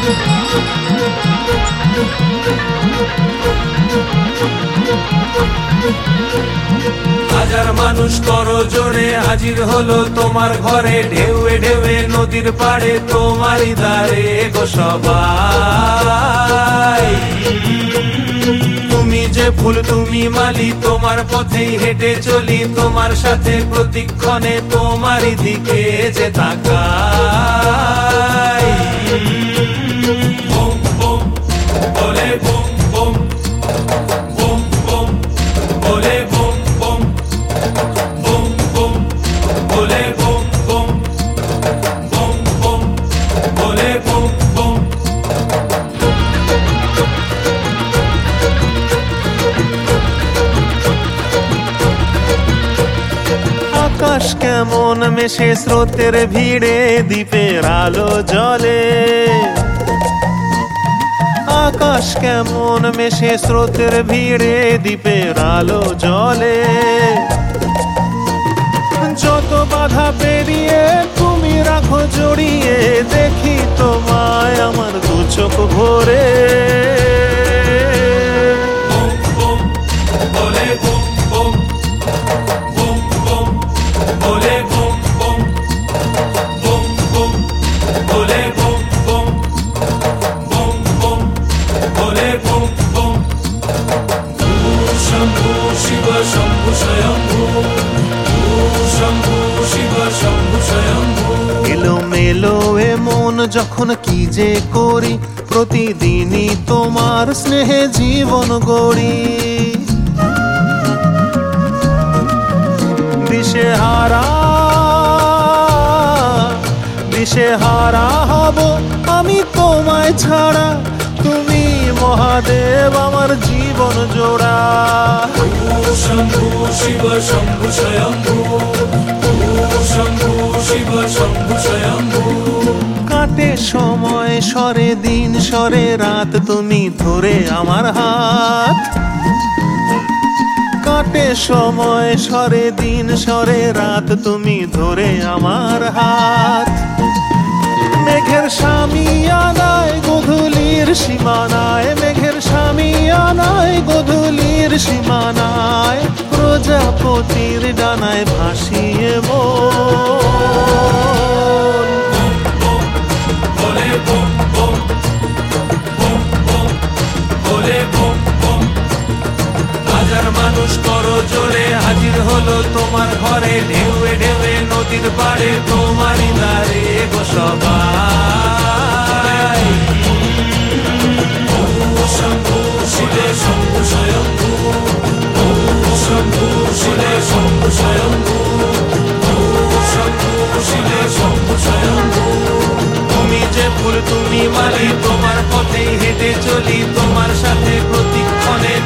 হাজার মানুষ করজোড়ে হাজির হলো তোমার ঘরে, ঢেউয়ে ঢেউয়ে নদীর পাড়ে তোমারই দ্বারে গো সবাই। তুমি যে ফুল তুমি মালি, তোমার পথেই হেঁটে চলি, তোমার সাথে প্রতিক্ষণে তোমারই দিকে যে তাকাই। বুম বুম বলে বুম বুম, বুম বুম বলে বুম বুম, বুম বুম বলে বুম বুম, বুম বুম বলে বুম বুম। আকাশ কেমন মেশে স্রোতের ভিড়ে, দ্বীপের আলো জ্বলে। আকাশ কেমন মেশে স্রোতের ভিড়ে, দ্বীপের আলো জ্বলে। যত বাধা পেরিয়ে তুমি রাখো জড়িয়ে, দেখি তোমায় আমার দু চোখ ভরে। বুম বুম বলে বুম বুম, বুম বুম বলে বুম বুম, বুম বুম বলে বুম বুম, বুম বুম বলে বুম বুম। শম্ভু শিব শম্ভু স্বয়ম্ভু, শম্ভু শিব শম্ভু স্বয়ম্ভু। এলোমেলো এ মন যখন কি যে করি, প্রতিদিনই তোমার স্নেহে জীবন গড়ি। দিশেহারা দিশেহারা হব আমি তোমায় ছাড়া, তুমি মহাদেব আমার জীবন জোড়া। শম্ভু শিব শম্ভু স্বয়ম্ভু, শম্ভু শিব শম্ভু স্বয়ম্ভু। কাটে সময় সরে দিন সরে রাত, তুমি ধরে আমার হাত। কাটে সময় সরে দিন সরে রাত, তুমি ধরে আমার হাত। মেঘের সামিয়ানায় গোধূলির সীমানায়, মেঘের সামিয়ানায় গোধূলির সীমানায়, প্রজাপতির ডানায় ভাসিয়ে হাজার মানুষ করজোড়ে হাজির হলো তোমার ঘরে, ঢেউয়ে ঢেউয়ে নদীর পাড়ে তোমারই দ্বারে গো সবাই। শম্ভু শিবে শম্ভু স্বয়ম্ভু, শম্ভু শিবে শম্ভু স্বয়ম্ভু, শম্ভু শিবে শম্ভু স্বয়ম্ভু। তুমি যে ফুল তুমি মালি, তোমার পথেই হেঁটে চলি, তোমার সাথে প্রতিক্ষণে